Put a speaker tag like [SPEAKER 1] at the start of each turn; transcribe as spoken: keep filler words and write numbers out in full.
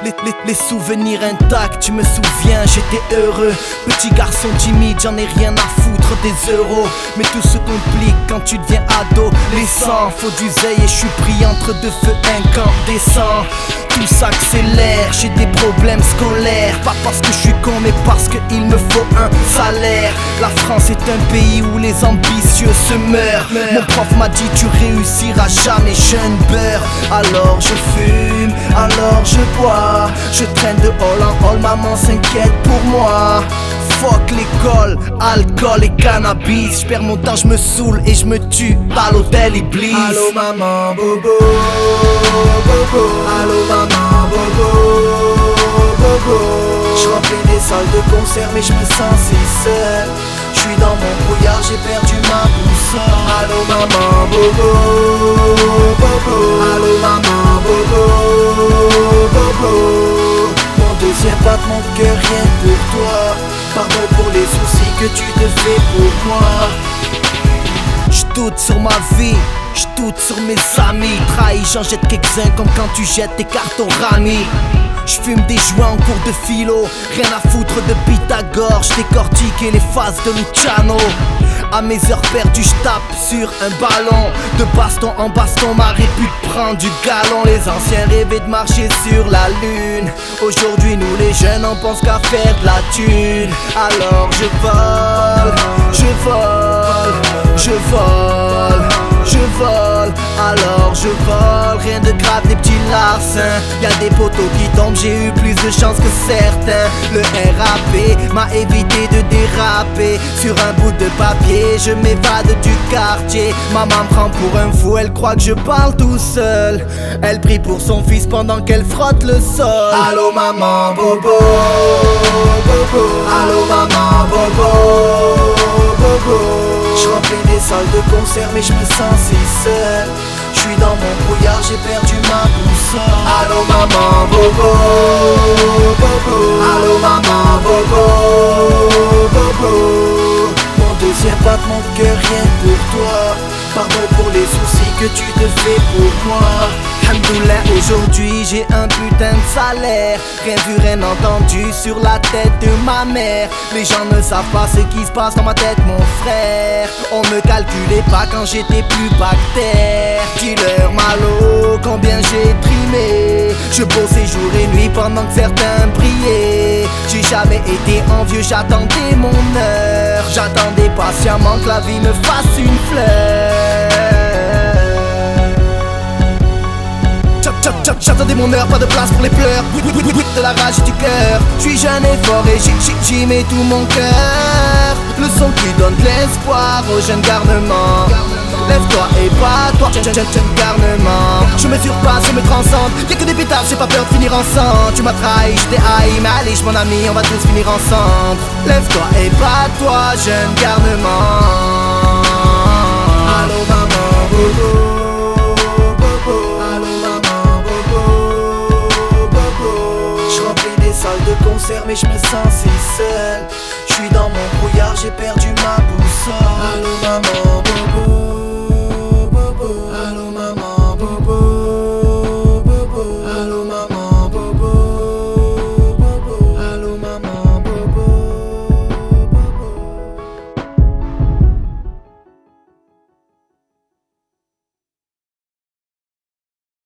[SPEAKER 1] les, les, les souvenirs intacts, tu me souviens, j'étais heureux. Petit garçon timide, j'en ai rien à foutre des euros. Mais tout se complique quand tu deviens adolescent. Faut du zèle et je suis pris entre deux feux incandescents. Tout s'accélère, j'ai des problèmes scolaires. Pas parce que je suis con mais parce qu'il me faut un salaire. La France est un pays où les ambitieux se meurent. Mon prof m'a dit tu réussiras jamais jeune beurre. Alors je fume, alors je bois. Je traîne de hall en hall, maman s'inquiète pour moi. Fuck l'école, alcool et cannabis. J'perds mon temps, j'me saoule et j'me tue à l'hôtel Iblis.
[SPEAKER 2] Allô maman, bobo, bobo. Allô maman, bobo, bobo. J'remplis des salles de concert mais j'me sens si seul. J'suis dans mon brouillard, j'ai perdu ma boussole. Allô maman, bobo, bobo. Allô maman, bobo, bobo. Mon deuxième battement de cœur rien pour toi. Pardon pour les soucis que tu te fais pour moi.
[SPEAKER 1] J'doute sur ma vie, j'doute sur mes amis. Trahi, j'en jette quelques-uns comme quand tu jettes tes cartes au rami. J'fume des joints en cours de philo, rien à foutre de Pythagore. J'décortique les phases de Luciano. À mes heures perdues, j'tape sur un ballon. De baston en baston, ma répute prend du galon. Les anciens rêvaient de marcher sur la lune. Aujourd'hui, nous les jeunes, on pense qu'à faire de la thune. Alors je vole, je vole, je vole, je vole. Alors je vole, rien de grave, des petits larcins. Y'a des poteaux qui tombent, j'ai eu plus de chance que certains. Le R A P m'a évité de déraper. Sur un bout de papier, je m'évade du quartier. Maman me prend pour un fou, elle croit que je parle tout seul. Elle prie pour son fils pendant qu'elle frotte le sol.
[SPEAKER 2] Allô maman, bobo, bobo. Allô maman, bobo, bobo. J'remplis des salles de concert mais j'me sens si seul. J'suis dans mon brouillard, j'ai perdu ma boussole. Allô maman, bobo, bobo. Allô maman, bobo, bobo. Mon deuxième battement de cœur rien pour toi. Pardon pour les soucis que tu te fais pour moi.
[SPEAKER 1] Alhamdoulilah, aujourd'hui j'ai un putain de salaire. Rien vu, rien entendu sur la tête de ma mère. Les gens ne savent pas ce qui se passe dans ma tête, mon frère. On me calculait pas quand j'étais plus bactère. Dealer malo, combien j'ai trimé. Je bossais jour et nuit pendant que certains brillaient. J'ai jamais été envieux, j'attendais mon heure. J'attendais patiemment que la vie me fasse une fleur. J'attendais mon heure, pas de place pour les pleurs. De la rage et du cœur. J'suis jeune et fort et j'y mets tout mon cœur. Le son qui donne de l'espoir au jeune garnement. Lève-toi et bats-toi, jeune garnement. Je me surpasse, je me transcende. Y'a que des pétards, j'ai pas peur de finir ensemble. Tu m'as trahi, j't'ai haï, mais allez, mon ami, on va tous finir ensemble. Lève-toi et bats-toi, jeune garnement.
[SPEAKER 2] Allô maman, bobo. De concert mais je me sens si seul. Je suis dans mon brouillard, j'ai perdu ma boussole. Allô maman.